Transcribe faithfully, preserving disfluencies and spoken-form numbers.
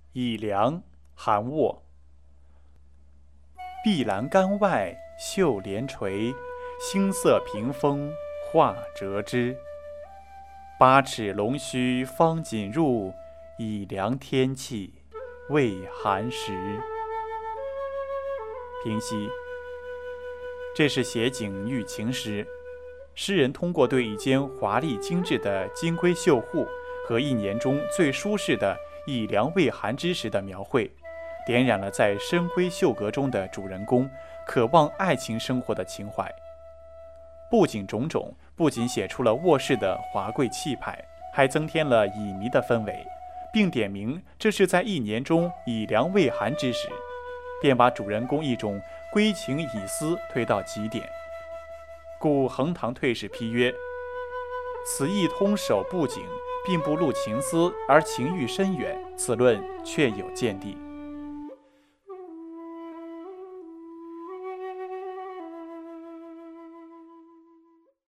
以凉，韩沃。碧栏杆外绣帘垂，星色屏风画折枝。八尺龙须方锦入，以凉天气未寒时。平析：这是写景寓情诗，诗人通过对一间华丽精致的金龟绣户和一年中最舒适的以凉未寒之时的描绘，点燃了在深闺秀阁中的主人公渴望爱情生活的情怀。布景种种不仅写出了卧室的华贵气派，还增添了旖旎的氛围，并点明这是在一年中以凉未寒之时，便把主人公一种归情以思推到极点。故横塘退士批曰：此意通守布景，并不露情思，而情欲深远，此论确有见地。